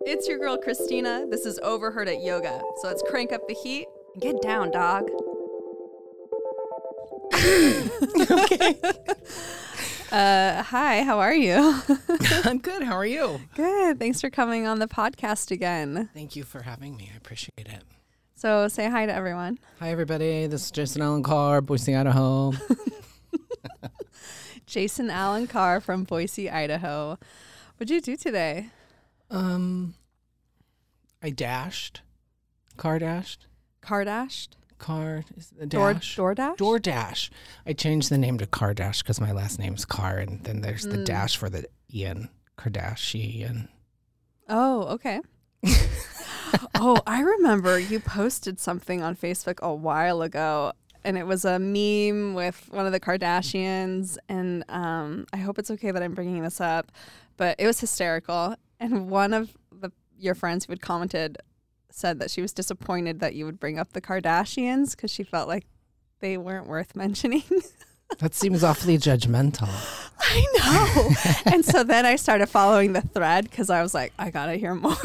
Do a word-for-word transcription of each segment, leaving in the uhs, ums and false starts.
It's your girl, Christina. This is Overheard at Yoga. So let's crank up the heat and get down, dog. Okay. Uh, hi, how are you? I'm good. How are you? Good. Thanks for coming on the podcast again. Thank you for having me. I appreciate it. So say hi to everyone. Hi, everybody. This is Jason Allen Carr, Boise, Idaho. Jason Allen Carr from Boise, Idaho. What'd you do today? Um, I dashed. Car dashed. Car dashed? Car is the Door, dash. DoorDash? DoorDash. I changed the name to Cardash because my last name's Carr, and then there's the Mm. dash for the Ian. Kardashian. Oh, okay. Oh, I remember you posted something on Facebook a while ago, and it was a meme with one of the Kardashians, and um, I hope it's okay that I'm bringing this up, but it was hysterical, and one of the your friends who had commented said that she was disappointed that you would bring up the Kardashians because she felt like they weren't worth mentioning. That seems awfully judgmental. I know. And so then I started following the thread because I was like, I gotta hear more.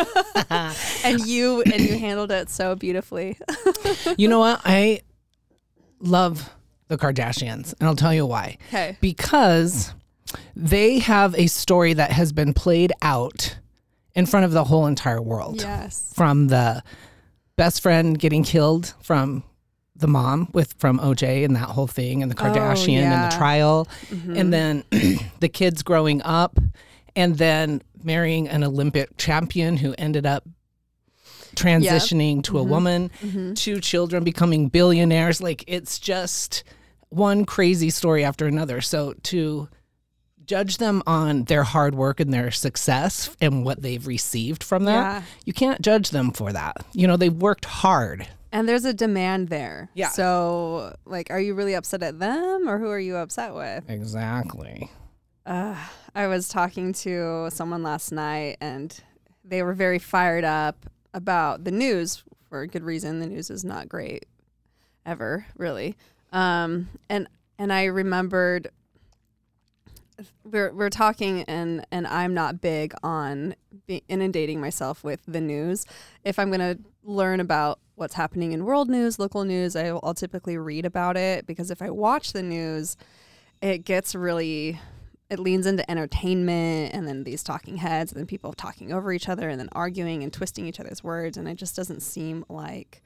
and you and you handled it so beautifully. You know what? I love the Kardashians, and I'll tell you why. Okay. Because they have a story that has been played out in front of the whole entire world. Yes. From the best friend getting killed from the mom with from O J and that whole thing, and the Kardashian yeah. and the trial, Mhm. and then the kids growing up, and then marrying an Olympic champion who ended up transitioning to a Mhm. woman, Mhm. two children becoming billionaires. Like, it's just one crazy story after another. So to judge them on their hard work and their success and what they've received from that, Yeah. you can't judge them for that. You know, they've worked hard. And there's a demand there. Yeah. So, like, are you really upset at them, or who are you upset with? Exactly. Uh, I was talking to someone last night, and they were very fired up about the news for a good reason. The news is not great ever, really. Um, and and I remembered we're we're talking, and and I'm not big on be inundating myself with the news. If I'm gonna learn about what's happening in world news, local news, I, I'll typically read about it, because if I watch the news, it gets really, it leans into entertainment, and then these talking heads, and then people talking over each other, and then arguing and twisting each other's words, and it just doesn't seem like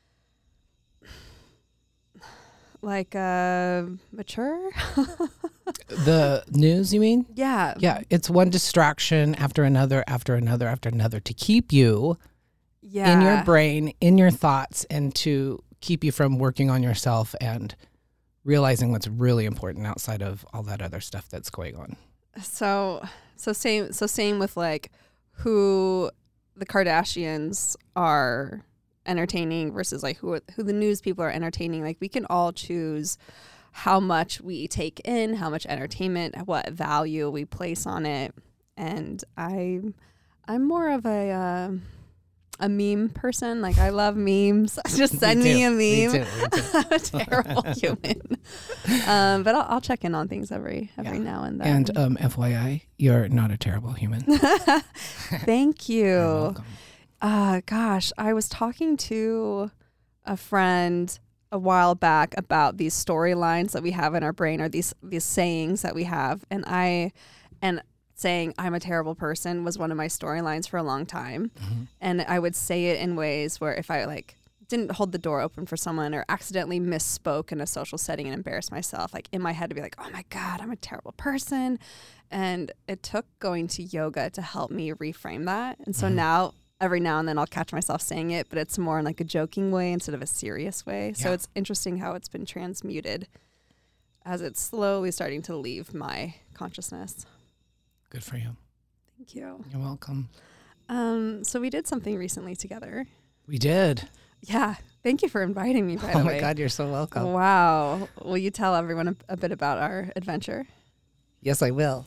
like uh mature. The news, you mean? Yeah. Yeah, it's one distraction after another, after another, after another to keep you Yeah. in your brain, in your thoughts, and to keep you from working on yourself and realizing what's really important outside of all that other stuff that's going on. So so same so same with like who the Kardashians are entertaining versus like who who the news people are entertaining. Like, we can all choose how much we take in, how much entertainment, what value we place on it. And I I'm more of a uh, a meme person. Like, I love memes. Just send me, Me a too. meme. Me too. Me too. I'm a terrible human. Um, but I'll, I'll check in on things every every Yeah. now and then. And um, F Y I, you're not a terrible human. Thank you. You're welcome. Uh, gosh, I was talking to a friend a while back about these storylines that we have in our brain, or these these sayings that we have, and I and saying I'm a terrible person was one of my storylines for a long time. Mm-hmm. And I would say it in ways where if I like didn't hold the door open for someone, or accidentally misspoke in a social setting and embarrassed myself, like in my head to be like, oh my God, I'm a terrible person. And it took going to yoga to help me reframe that. And so Mhm. now every now and then I'll catch myself saying it, but it's more in like a joking way instead of a serious way. So Yeah. it's interesting how it's been transmuted as it's slowly starting to leave my consciousness. Good for you. Thank you. You're welcome. Um, so we did something recently together. We did. Yeah. Thank you for inviting me, by Oh the my way. God, you're so welcome. Wow. Will you tell everyone a, a bit about our adventure? Yes, I will.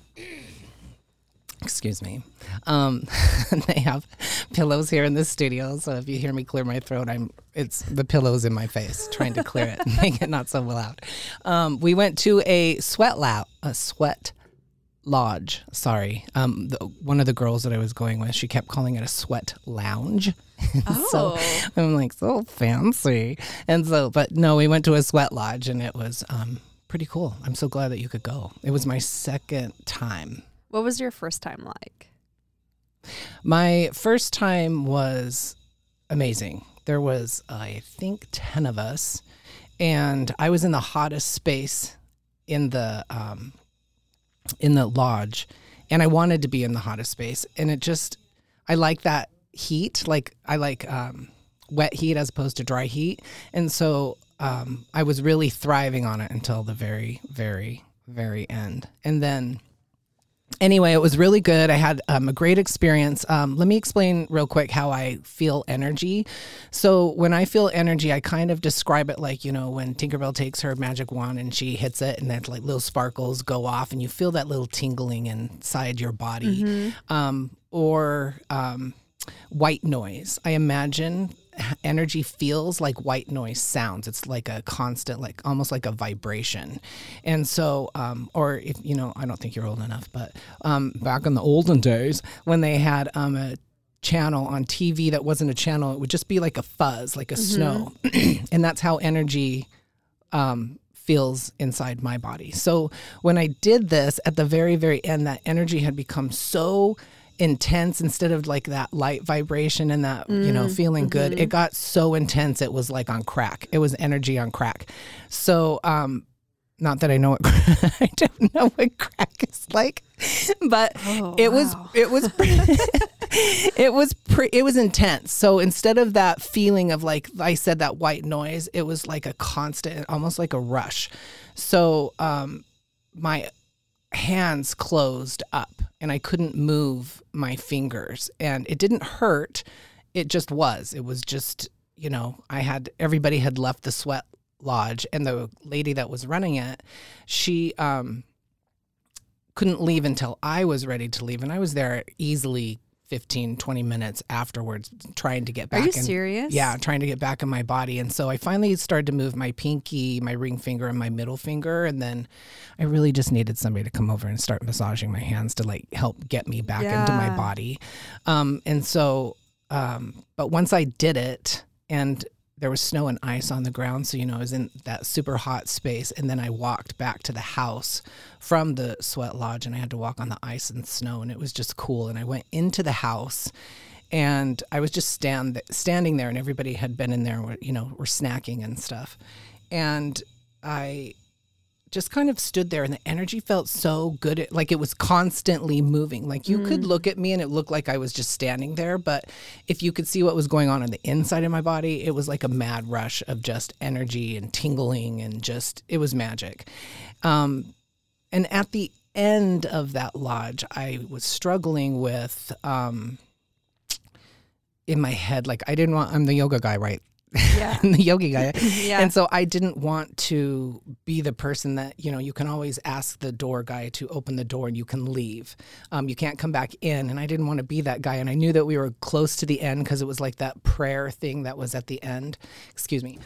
Excuse me. Um, they have pillows here in the studio, so if you hear me clear my throat, I'm it's the pillows in my face, trying to clear it and make it not so loud. Um, we went to a sweat lab, a sweat lodge. Sorry. Um, the, one of the girls that I was going with, she kept calling it a sweat lounge. Oh. So I'm like, so fancy. And so, but no, we went to a sweat lodge and it was um, pretty cool. I'm so glad that you could go. It was my second time. What was your first time like? My first time was amazing. There was, I think, ten of us, and I was in the hottest space in the um, in the lodge, and I wanted to be in the hottest space, and it just, I like that heat, like I like um, wet heat as opposed to dry heat, and so um, I was really thriving on it until the very, very, very end, and then. Anyway, it was really good. I had um, a great experience. Um, let me explain real quick how I feel energy. So when I feel energy, I kind of describe it like, you know, when Tinkerbell takes her magic wand and she hits it and then like little sparkles go off and you feel that little tingling inside your body. Mm-hmm. Um, or um, white noise. I imagine energy feels like white noise sounds. It's like a constant, like almost like a vibration. And so, um, or if, you know, I don't think you're old enough, but um, back in the olden days when they had um, a channel on T V that wasn't a channel, it would just be like a fuzz, like a mm-hmm. snow. And that's how energy um, feels inside my body. So when I did this at the very, very end, that energy had become so intense. Instead of like that light vibration and that, mm, you know, feeling mm-hmm. good, it got so intense. It was like on crack. It was energy on crack. So, um, not that I know what, I don't know what crack is like, but oh, it, wow. was, it was, it was, pre- it was intense. So instead of that feeling of like, I said, that white noise, it was like a constant, almost like a rush. So, um, my hands closed up and I couldn't move my fingers, and it didn't hurt. It just was, it was just, you know, I had, everybody had left the sweat lodge, and the lady that was running it, she, um, couldn't leave until I was ready to leave. And I was there easily fifteen, twenty minutes afterwards trying to get back. Are you in, serious? Yeah, trying to get back in my body. And so I finally started to move my pinky, my ring finger, and my middle finger. And then I really just needed somebody to come over and start massaging my hands to like help get me back yeah. into my body. Um, and so, um, but once I did it, and there was snow and ice on the ground, so, you know, I was in that super hot space. And then I walked back to the house from the sweat lodge, and I had to walk on the ice and snow, and it was just cool. And I went into the house, and I was just stand standing there, and everybody had been in there, you know, were snacking and stuff. And I just kind of stood there, and the energy felt so good. It, like it was constantly moving. Like you mm. could look at me and it looked like I was just standing there. But if you could see what was going on on the inside of my body, it was like a mad rush of just energy and tingling, and just, it was magic. Um, and at the end of that lodge, I was struggling with, um, in my head, like I didn't want, I'm the yoga guy, right? Yeah. I'm the yogi guy. Yeah. And so I didn't want to be the person that, you know, you can always ask the door guy to open the door and you can leave. Um, you can't come back in. And I didn't want to be that guy. And I knew that we were close to the end because it was like that prayer thing that was at the end. Excuse me.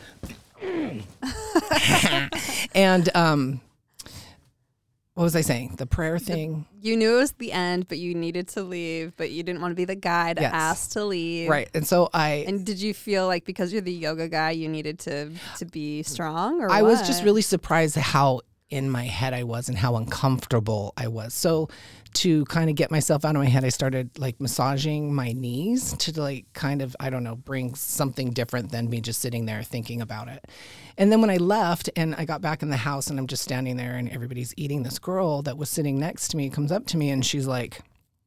and, um, what was I saying? The prayer thing? You knew it was the end, but you needed to leave, but you didn't want to be the guy to yes. ask to leave. Right. And so I... And did you feel like because you're the yoga guy, you needed to, to be strong, or I what? was just really surprised how in my head I was and how uncomfortable I was. So to kind of get myself out of my head, I started like massaging my knees to like kind of, I don't know, bring something different than me just sitting there thinking about it. And then when I left and I got back in the house and I'm just standing there and everybody's eating, this girl that was sitting next to me comes up to me and she's like,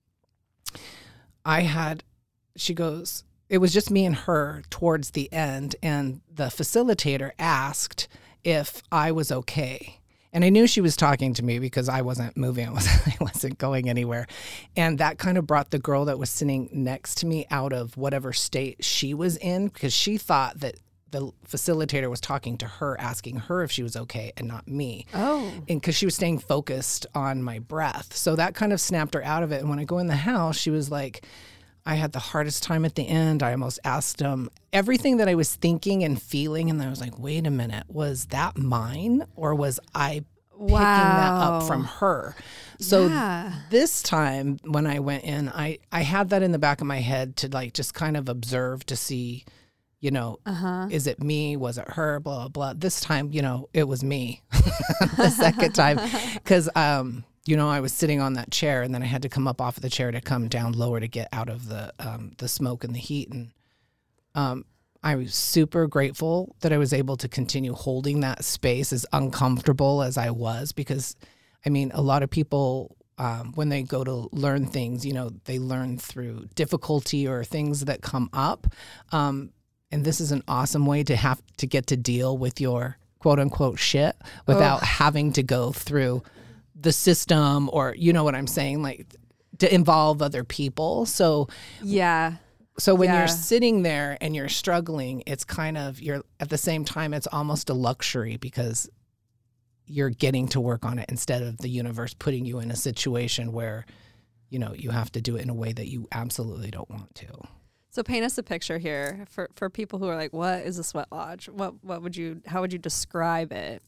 I had, she goes, it was just me and her towards the end. And the facilitator asked if I was okay. And I knew she was talking to me because I wasn't moving. I wasn't, I wasn't going anywhere. And that kind of brought the girl that was sitting next to me out of whatever state she was in, because she thought that the facilitator was talking to her, asking her if she was okay and not me. Oh. And because she was staying focused on my breath. So that kind of snapped her out of it. And when I go in the house, she was like, I had the hardest time at the end. I almost asked him everything that I was thinking and feeling. And I was like, wait a minute, was that mine or was I picking that up Wow. from her. So Yeah. this time when I went in, I, I had that in the back of my head to like just kind of observe to see, you know, Uh-huh. is it me? Was it her? Blah, blah, blah. This time, you know, it was me the second time. Because, um, you know, I was sitting on that chair and then I had to come up off of the chair to come down lower to get out of the um, the smoke and the heat. And um, I was super grateful that I was able to continue holding that space as uncomfortable as I was, because, I mean, a lot of people, um, when they go to learn things, you know, they learn through difficulty or things that come up. Um, and this is an awesome way to have to get to deal with your quote unquote shit without Oh. having to go through the system, or, you know what I'm saying, like to involve other people. So Yeah. So when Yeah. you're sitting there and you're struggling, it's kind of, you're at the same time, it's almost a luxury because you're getting to work on it instead of the universe putting you in a situation where, you know, you have to do it in a way that you absolutely don't want to. So paint us a picture here for, for people who are like, what is a sweat lodge? What what would you how would you describe it?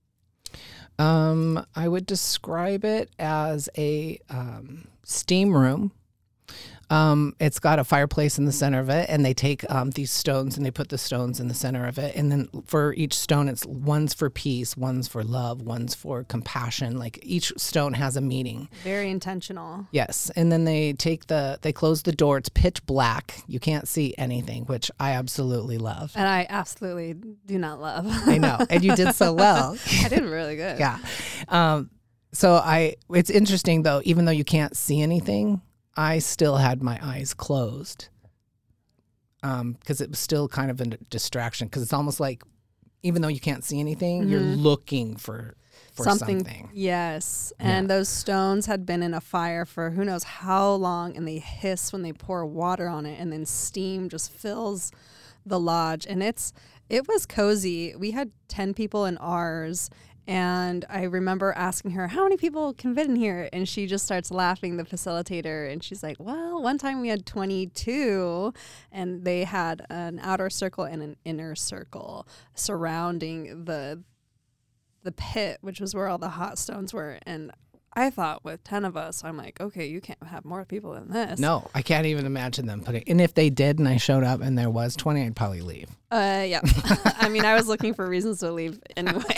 Um, I would describe it as a um, steam room. Um, it's got a fireplace in the center of it, and they take um, these stones and they put the stones in the center of it. And then for each stone, it's one's for peace, one's for love, one's for compassion. Like each stone has a meaning. Very intentional. Yes. And then they take the, they close the door. It's pitch black. You can't see anything, which I absolutely love. And I absolutely do not love. I know. And you did so well. I did really good. Yeah. Um, so I, it's interesting though, even though you can't see anything, I still had my eyes closed um, because it was still kind of a distraction, because it's almost like even though you can't see anything, mm-hmm. you're looking for, for something. something. Yes. And yeah. Those stones had been in a fire for who knows how long, and they hiss when they pour water on it, and then steam just fills the lodge. And it's it was cozy. We had ten people in ours. And I remember asking her, how many people can fit in here? And she just starts laughing, the facilitator. And she's like, well, one time we had twenty-two, and they had an outer circle and an inner circle surrounding the the pit, which was where all the hot stones were. And I thought with ten of us, I'm like, okay, you can't have more people than this. No, I can't even imagine them putting. And if they did and I showed up and there was twenty, I'd probably leave. Uh, yeah. I mean, I was looking for reasons to leave anyway.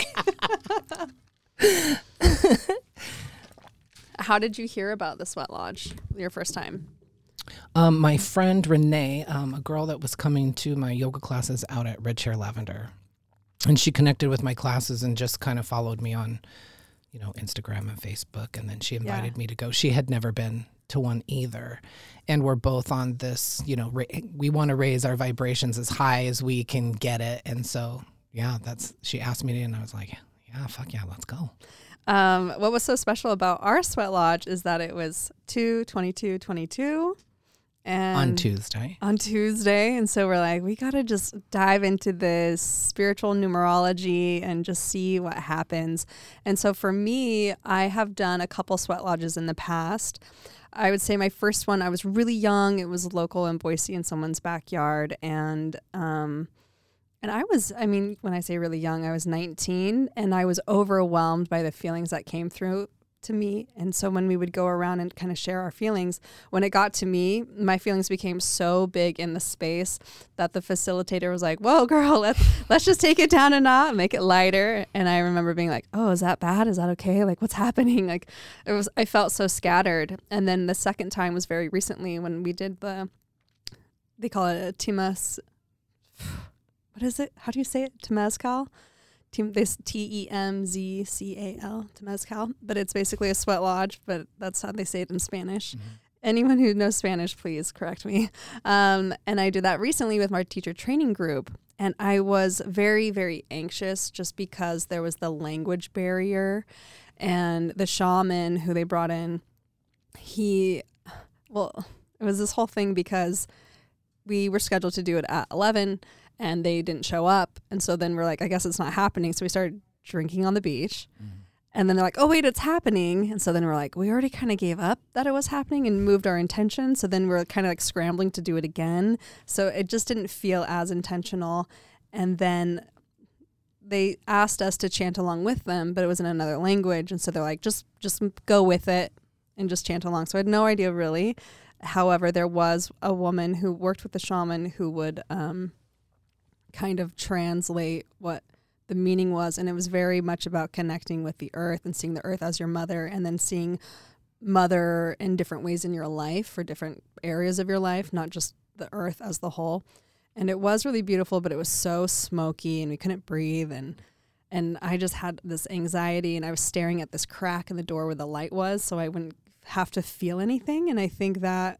How did you hear about the Sweat Lodge your first time? Um, my friend Renee, um, a girl that was coming to my yoga classes out at Red Chair Lavender, and she connected with my classes and just kind of followed me on, you know, Instagram and Facebook, and then she invited yeah. me to go. She had never been to one either, and we're both on this, you know, ra- we want to raise our vibrations as high as we can get it, and so yeah, that's, she asked me to, and I was like, yeah, fuck yeah, let's go. Um, what was so special about our Sweat Lodge is that it was two twenty-two twenty-two. And on Tuesday. On Tuesday. And so we're like, we got to just dive into this spiritual numerology and just see what happens. And so for me, I have done a couple sweat lodges in the past. I would say my first one, I was really young. It was local in Boise in someone's backyard. And, um, and I was, I mean, when I say really young, I was nineteen, and I was overwhelmed by the feelings that came through to me. And so when we would go around and kind of share our feelings, when it got to me, my feelings became so big in the space that the facilitator was like, whoa, girl, let's, let's just take it down a notch, make it lighter. And I remember being like, oh, is that bad? Is that okay? Like, what's happening? Like, it was, I felt so scattered. And then the second time was very recently when we did the, they call it a Timas, what is it? How do you say it? Temazcal? This T E M Z C A L, Temazcal, but it's basically a sweat lodge, but that's how they say it in Spanish. Mm-hmm. Anyone who knows Spanish, please correct me. Um, and I did that recently with my teacher training group, and I was very, very anxious just because there was the language barrier, and the shaman who they brought in, he, well, it was this whole thing because we were scheduled to do it at eleven, and they didn't show up. And so then we're like, I guess it's not happening. So we started drinking on the beach. Mm-hmm. And then they're like, oh, wait, it's happening. And so then we're like, we already kind of gave up that it was happening and moved our intention. So then we're kind of like scrambling to do it again. So it just didn't feel as intentional. And then they asked us to chant along with them, but it was in another language. And so they're like, just, just go with it and just chant along. So I had no idea really. However, there was a woman who worked with the shaman who would um, kind of translate what the meaning was. And it was very much about connecting with the earth and seeing the earth as your mother, and then seeing mother in different ways in your life for different areas of your life, not just the earth as the whole. And it was really beautiful, but it was so smoky and we couldn't breathe. And and I just had this anxiety, and I was staring at this crack in the door where the light was so I wouldn't have to feel anything. And I think that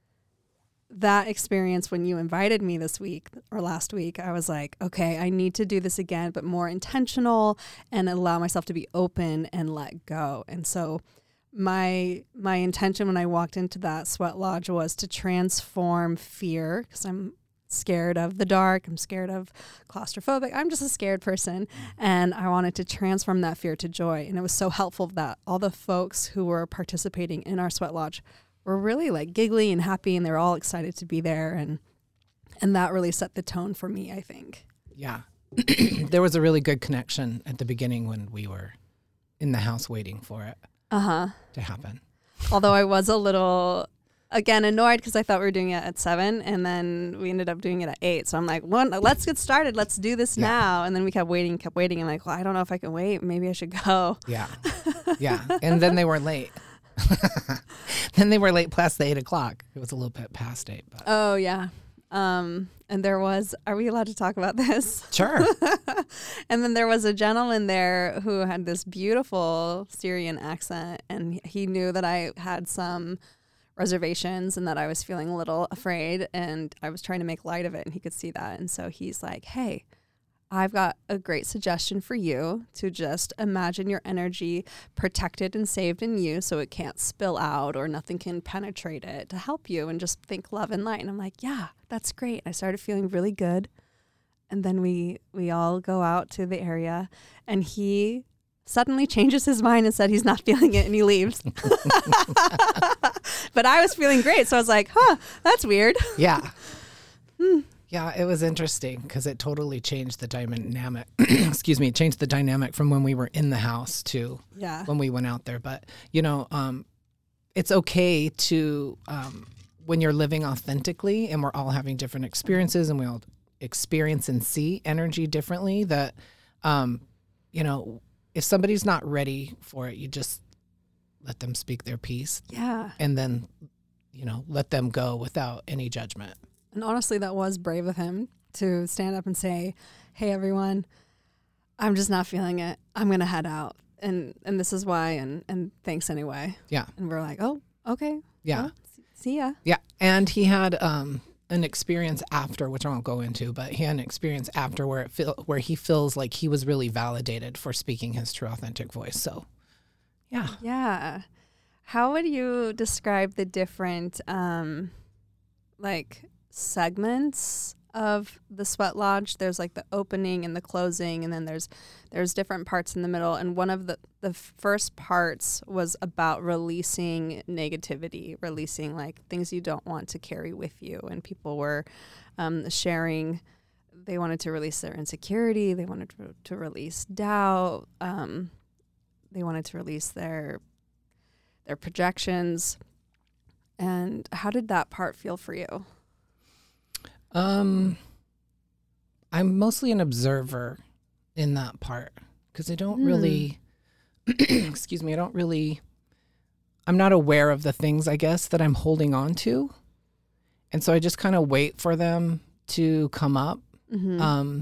that experience, when you invited me this week or last week, I was like, okay, I need to do this again, but more intentional and allow myself to be open and let go. And so my my intention when I walked into that sweat lodge was to transform fear, because I'm scared of the dark. I'm scared of claustrophobic. I'm just a scared person. And I wanted to transform that fear to joy. And it was so helpful that all the folks who were participating in our sweat lodge were really like giggly and happy, and they were all excited to be there. And and that really set the tone for me, I think. Yeah. There was a really good connection at the beginning when we were in the house waiting for it uh-huh. to happen. Although I was a little, again, annoyed because I thought we were doing it at seven, and then we ended up doing it at eight. So I'm like, well, let's get started. Let's do this yeah. now. And then we kept waiting, kept waiting. I'm like, well, I don't know if I can wait. Maybe I should go. Yeah. Yeah. And then they were late. Then they were late past the eight o'clock. It was a little bit past eight. But. Oh, yeah. Um, and there was, are we allowed to talk about this? Sure. And then there was a gentleman there who had this beautiful Syrian accent, and he knew that I had some reservations and that I was feeling a little afraid, and I was trying to make light of it, and he could see that. And so he's like, hey, I've got a great suggestion for you to just imagine your energy protected and saved in you so it can't spill out or nothing can penetrate it, to help you, and just think love and light. And I'm like, yeah, that's great. I started feeling really good. And then we we all go out to the area, and he suddenly changes his mind and said he's not feeling it, and he leaves. But I was feeling great. So I was like, huh, that's weird. Yeah. hmm. Yeah, it was interesting because it totally changed the dynamic. Excuse me, changed the dynamic from when we were in the house to yeah. when we went out there. But, you know, um, it's okay to, um, when you're living authentically and we're all having different experiences and we all experience and see energy differently, that, um, you know, if somebody's not ready for it, you just let them speak their piece. Yeah. And then, you know, let them go without any judgment. And honestly, that was brave of him to stand up and say, hey, everyone, I'm just not feeling it. I'm going to head out. And and this is why. And, and thanks anyway. Yeah. And we're like, oh, okay. Yeah. Well, see ya. Yeah. And he had um, an experience after, which I won't go into, but he had an experience after where it feel, where he feels like he was really validated for speaking his true authentic voice. So, yeah. Yeah. How would you describe the different, um, like, segments of the sweat lodge? There's like the opening and the closing, and then there's there's different parts in the middle. And one of the the first parts was about releasing negativity, releasing like things you don't want to carry with you. And people were um, sharing, they wanted to release their insecurity, they wanted to, to release doubt, um, they wanted to release their their projections. And how did that part feel for you? Um, I'm mostly an observer in that part because I don't mm. really, excuse me, I don't really, I'm not aware of the things, I guess, that I'm holding on to. And so I just kind of wait for them to come up. Mm-hmm. Um,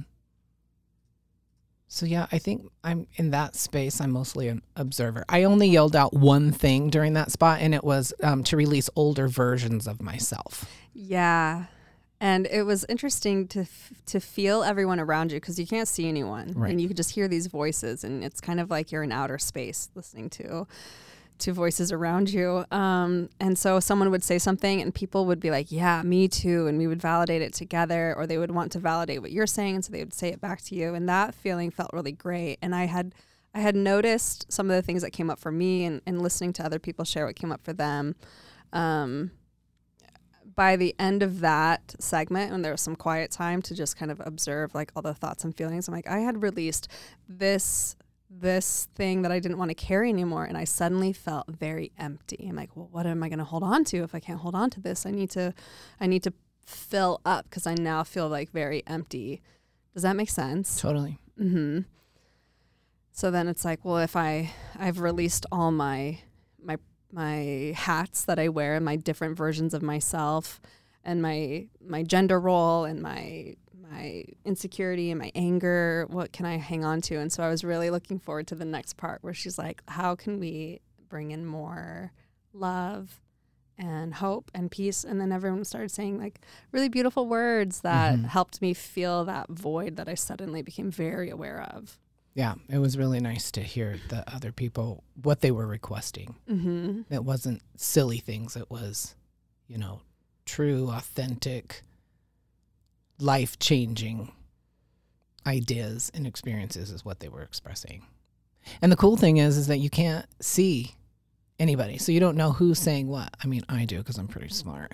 so yeah, I think I'm in that space. I'm mostly an observer. I only yelled out one thing during that spot, and it was um, to release older versions of myself. Yeah. And it was interesting to f- to feel everyone around you because you can't see anyone. Right. And you could just hear these voices, and it's kind of like you're in outer space listening to to voices around you. Um, and so someone would say something and people would be like, yeah, me too. And we would validate it together, or they would want to validate what you're saying. And so they would say it back to you. And that feeling felt really great. And I had I had noticed some of the things that came up for me, and, and listening to other people share what came up for them. Um by the end of that segment, when there was some quiet time to just kind of observe like all the thoughts and feelings, I'm like, I had released this this thing that I didn't want to carry anymore, and I suddenly felt very empty. I'm like, well, what am I going to hold on to if I can't hold on to this? I need to, I need to fill up because I now feel like very empty. Does that make sense? Totally. Mm-hmm. So then it's like, well, if I, I've released all my, my, my hats that I wear and my different versions of myself and my, my gender role and my, my insecurity and my anger, what can I hang on to? And so I was really looking forward to the next part where she's like, how can we bring in more love and hope and peace? And then everyone started saying like really beautiful words that Mm-hmm. helped me feel that void that I suddenly became very aware of. Yeah, it was really nice to hear the other people, what they were requesting. Mm-hmm. It wasn't silly things. It was, you know, true, authentic, life-changing ideas and experiences is what they were expressing. And the cool thing is, is that you can't see anybody. So you don't know who's saying what. I mean, I do because I'm pretty smart.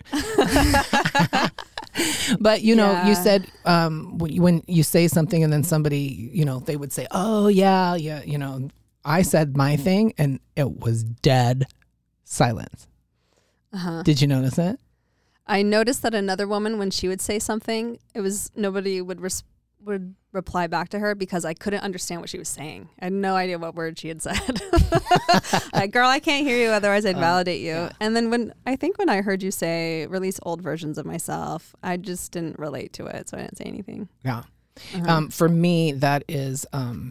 But, you know, Yeah. you said um, when, you, when you say something and then somebody, you know, they would say, oh, yeah, yeah. You know, I said my thing and it was dead silence. Uh-huh. Did you notice that? I noticed that another woman, when she would say something, it was nobody would res- would reply back to her because I couldn't understand what she was saying. I had no idea what word she had said. Like, girl, I can't hear you, otherwise I'd Uh, validate you. yeah. And then when I think when I heard you say release old versions of myself, I just didn't relate to it, so I didn't say anything. Yeah. Uh-huh. Um, for me, that is, um,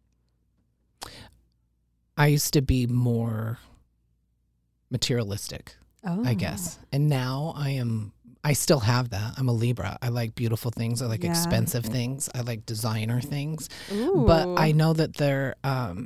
I used to be more materialistic, oh. I guess. And now I am, I still have that. I'm a Libra. I like beautiful things. I like Yeah. expensive things. I like designer things. Ooh. But I know that they're, um,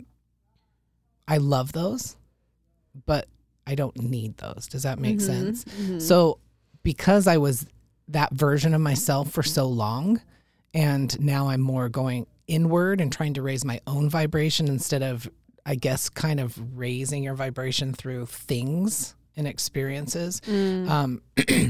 I love those, but I don't need those. Does that make Mhm, sense? mhm. So because I was that version of myself for so long, and now I'm more going inward and trying to raise my own vibration instead of, I guess, kind of raising your vibration through things and experiences. Mm. Um,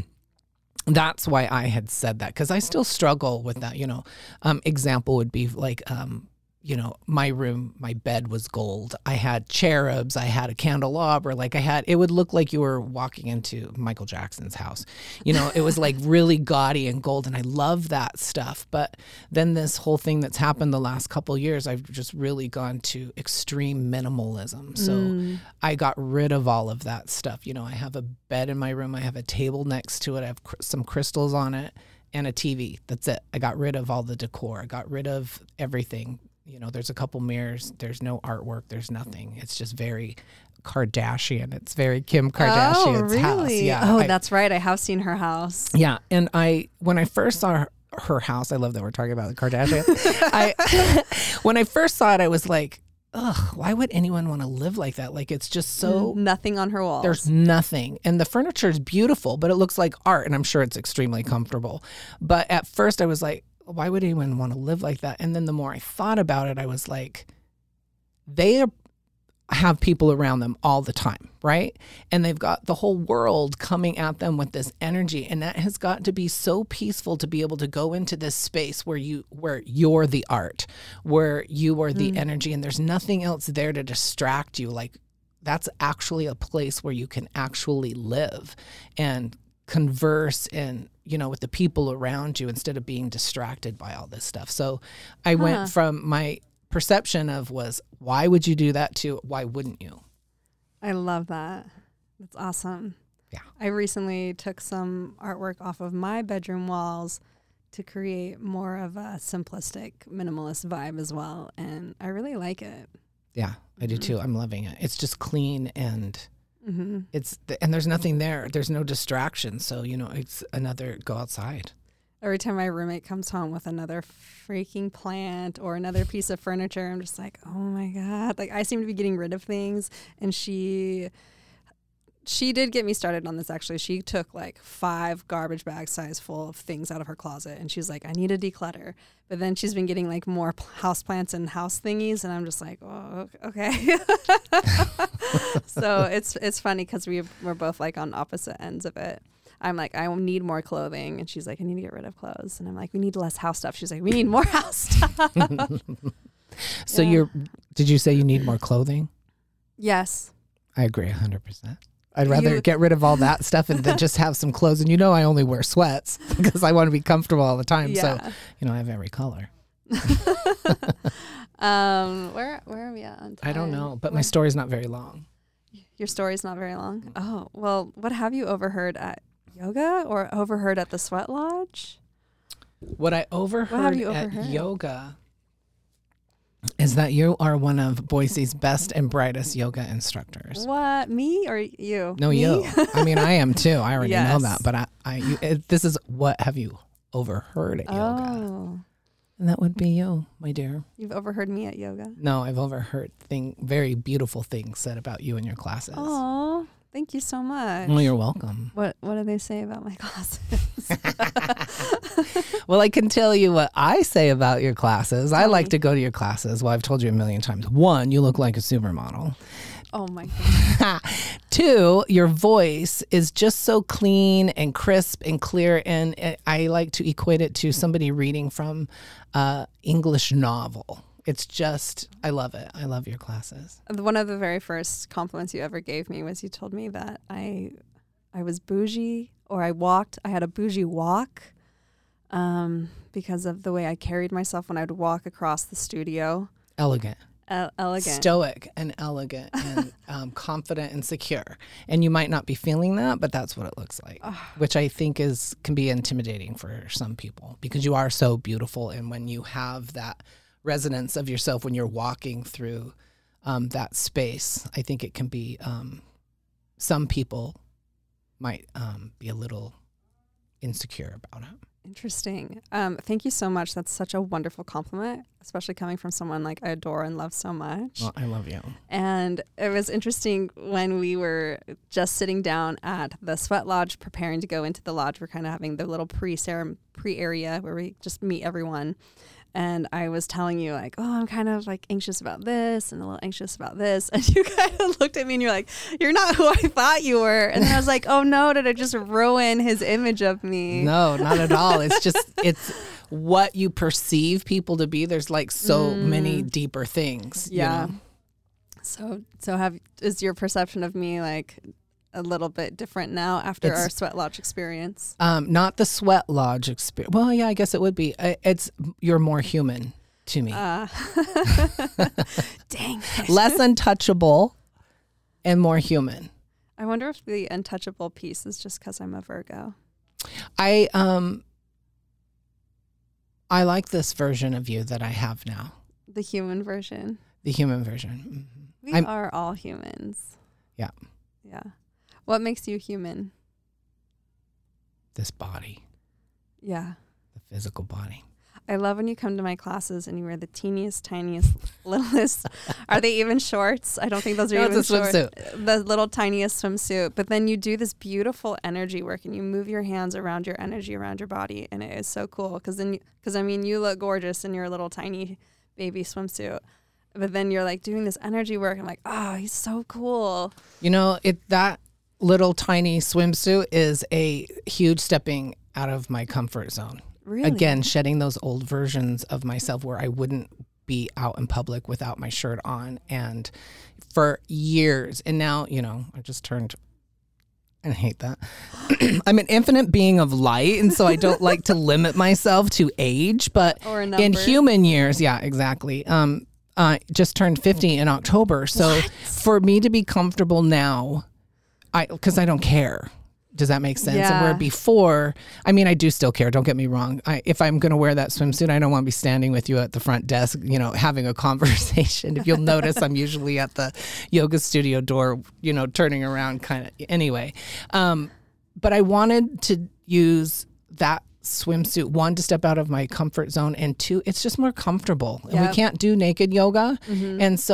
that's why I had said that, because I still struggle with that. You know, um, example would be like, um, you know, my room, my bed was gold. I had cherubs. I had a candelabra. Like I had, it would look like you were walking into Michael Jackson's house. You know, it was like really gaudy and gold, and I love that stuff. But then this whole thing that's happened the last couple of years, I've just really gone to extreme minimalism. So Mm. I got rid of all of that stuff. You know, I have a bed in my room. I have a table next to it. I have cr- some crystals on it and a T V. That's it. I got rid of all the decor. I got rid of everything. You know, there's a couple mirrors. There's no artwork. There's nothing. It's just very Kardashian. It's very Kim Kardashian's oh, really? house. Yeah. Oh, I- that's right. I have seen her house. yeah. And I, when I first saw her, her house, I love that we're talking about the Kardashian. I, when I first saw it, I was like, ugh, why would anyone want to live like that? Like, it's just so, Nothing on her walls. there's nothing. And the furniture is beautiful, but it looks like art. And I'm sure it's extremely comfortable. But at first I was like, why would anyone want to live like that? And then the more I thought about it, I was like, they are, have people around them all the time, right? And they've got the whole world coming at them with this energy. And that has got to be so peaceful to be able to go into this space where you, where you're the art, where you are the Mm. energy, and there's nothing else there to distract you. Like, that's actually a place where you can actually live and converse and, you know, with the people around you instead of being distracted by all this stuff. So I Huh. went from my perception of was, why would you do that, to why wouldn't you? I love that. That's awesome. Yeah. I recently took some artwork off of my bedroom walls to create more of a simplistic minimalist vibe as well. And I really like it. Yeah, I do Mhm. too. I'm loving it. It's just clean, and Mm-hmm. it's, and there's nothing there. There's no distraction. So, you know, it's another go outside. Every time my roommate comes home with another freaking plant or another piece of furniture, I'm just like, oh my God. Like, I seem to be getting rid of things, and she she did get me started on this, actually. She took like five garbage bag size full of things out of her closet, and she's like, I need to declutter. But then she's been getting like more house plants and house thingies, and I'm just like, oh, okay. So it's it's funny because we we're both like on opposite ends of it. I'm like, I need more clothing, and she's like, I need to get rid of clothes, and I'm like, we need less house stuff. She's like, we need more house stuff. So Yeah. you're, did you say you need more clothing? Yes. I agree one hundred percent. I'd rather You- get rid of all that stuff and then just have some clothes. And you know I only wear sweats because I want to be comfortable all the time. So, Yeah. you know, I have every color. um, where where are we at on time? I don't know, but my Where- story's not very long. Your story's not very long. Oh, well, what have you overheard at yoga or overheard at the Sweat Lodge? What I overheard, have you at overheard? yoga is that you are one of Boise's best and brightest yoga instructors. What, me or you? No, Me? you. I mean, I am too. I already know Yes. that. But I, I you, it, this is what have you overheard at yoga? Oh, And that would be you, my dear. you've overheard me at yoga. No, I've overheard thing, very beautiful things said about you in your classes. Oh, thank you so much. Well, you're welcome. What What do they say about my classes? Well, I can tell you what I say about your classes. I Tell like me. to go to your classes. Well, I've told you a million times. One, you look like a supermodel. Oh my God. Two, your voice is just so clean and crisp and clear. And it- I like to equate it to somebody reading from an English novel. It's just, I love it. I love your classes. One of the very first compliments you ever gave me was you told me that I I was bougie, or I walked, I had a bougie walk um, because of the way I carried myself when I would walk across the studio. Elegant. E- elegant. Stoic and elegant and um, confident and secure. And you might not be feeling that, but that's what it looks like, which I think is can be intimidating for some people because you are so beautiful. And when you have that resonance of yourself when you're walking through um, that space, I think it can be, um, some people might um, be a little insecure about it. Interesting. Um, thank you so much. That's such a wonderful compliment, especially coming from someone like I adore and love so much. Well, I love you. And it was interesting when we were just sitting down at the Sweat Lodge, preparing to go into the lodge. We're kind of having the little pre-ceremony, pre-area where we just meet everyone. And I was telling you like, oh, I'm kind of like anxious about this and a little anxious about this. And you kind of looked at me and you're like, you're not who I thought you were. And then I was like, oh no, did I just ruin his image of me? No, not at all. It's just, it's what you perceive people to be. There's like so many deeper things. you Yeah. know? So, so have, is your perception of me like a little bit different now after It's- our Sweat Lodge experience? Um, not the Sweat Lodge experience. Well, yeah, I guess it would be. I- It's, you're more human to me. Uh, dang it. Less untouchable and more human. I wonder if the untouchable piece is just because I'm a Virgo. I, um, I like this version of you that I have now, The human version. the human version. Mhm. We I'm- are all humans. Yeah. Yeah. What makes you human? This body, Yeah. the physical body. I love when you come to my classes and you wear the teeniest, tiniest, littlest. Are they even shorts? I don't think those are No, even it's a shorts. swimsuit. The little tiniest swimsuit. But then you do this beautiful energy work and you move your hands around your energy around your body, and it is so cool. Because then, because I mean, you look gorgeous in your little tiny baby swimsuit. But then you're like doing this energy work. I'm like, oh, he's so cool. You know, it that little tiny swimsuit is a huge stepping out of my comfort zone. Really? Again, shedding those old versions of myself where I wouldn't be out in public without my shirt on. And for years, and now, you know, I just turned, I hate that. I'm an infinite being of light. And so I don't like to limit myself to age, but Or a in number. human years, yeah, exactly. Um, uh, just turned fifty in October. So for me to be comfortable now, I, cause I don't care. Does that make sense? And where Yeah. before, I mean, I do still care. Don't get me wrong. I, if I'm going to wear that swimsuit, I don't want to be standing with you at the front desk, you know, having a conversation. If you'll notice, I'm usually at the yoga studio door, you know, turning around kind of anyway. Um, but I wanted to use that swimsuit, one, to step out of my comfort zone, and two, it's just more comfortable. And we Yep. can't do naked yoga. And so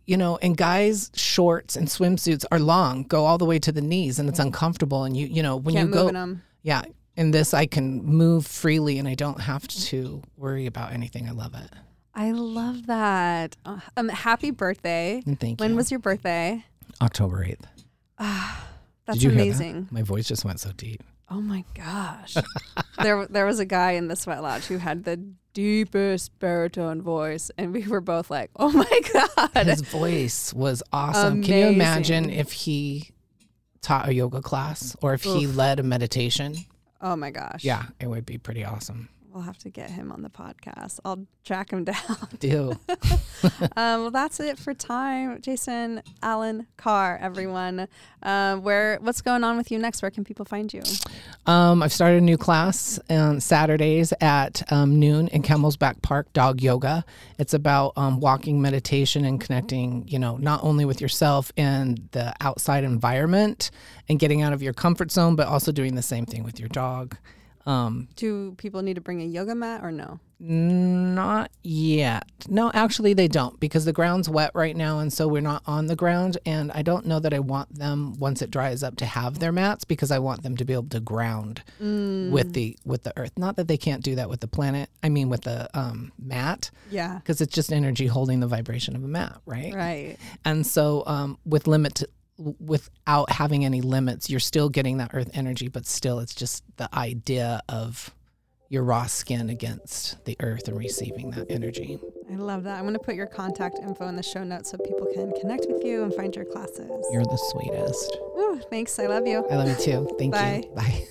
you know, and guys' shorts and swimsuits are long, go all the way to the knees, and it's uncomfortable. And you, you know, when Can't you move go, in 'em. yeah, in this I can move freely and I don't have to worry about anything. I love it. I love that. Uh, Um, happy birthday. And thank When you. was your birthday? October eighth. That's Did you amazing. Hear that? My voice just went so deep. Oh my gosh. there there was a guy in the sweat lodge who had the deepest baritone voice, and we were both like, oh my God. His voice was awesome. Can you imagine Amazing. if he taught a yoga class or if he Oof. led a meditation? Oh my gosh. Yeah, it would be pretty awesome. We'll have to get him on the podcast. I'll track him down. Do. um, well, that's it for time. Jason Allen Carr, everyone. Um, where what's going on with you next? Where can people find you? Um, I've started a new class on Saturdays at um, noon in Camel's Back Park, Dog Yoga. It's about um, walking meditation and connecting, you know, not only with yourself and the outside environment and getting out of your comfort zone, but also doing the same thing with your dog. Um, Do people need to bring a yoga mat or no? Not yet. No, actually they don't, because the ground's wet right now, and so we're not on the ground, and I don't know that I want them, once it dries up, to have their mats, because I want them to be able to ground Mm. with the with the earth. Not that they can't do that with the planet. I mean with the um, mat, Yeah. because it's just energy holding the vibration of a mat, right? Right. And so um, with limit without having any limits, you're still getting that earth energy, but still it's just the idea of your raw skin against the earth and receiving that energy. I love that. I'm going to put your contact info in the show notes so people can connect with you and find your classes. You're the sweetest. Ooh, thanks. I love you. I love you too. Thank Bye. you. Bye.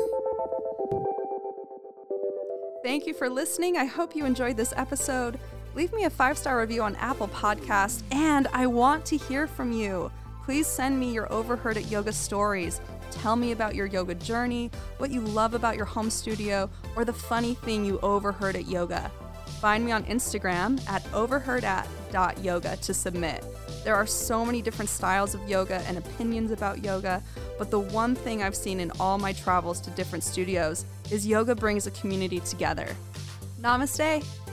Thank you for listening. I hope you enjoyed this episode. Leave me a five-star review on Apple Podcasts, and I want to hear from you. Please send me your Overheard at Yoga stories. Tell me about your yoga journey, what you love about your home studio, or the funny thing you overheard at yoga. Find me on Instagram at overheardat.yoga to submit. There are so many different styles of yoga and opinions about yoga, but the one thing I've seen in all my travels to different studios is yoga brings a community together. Namaste.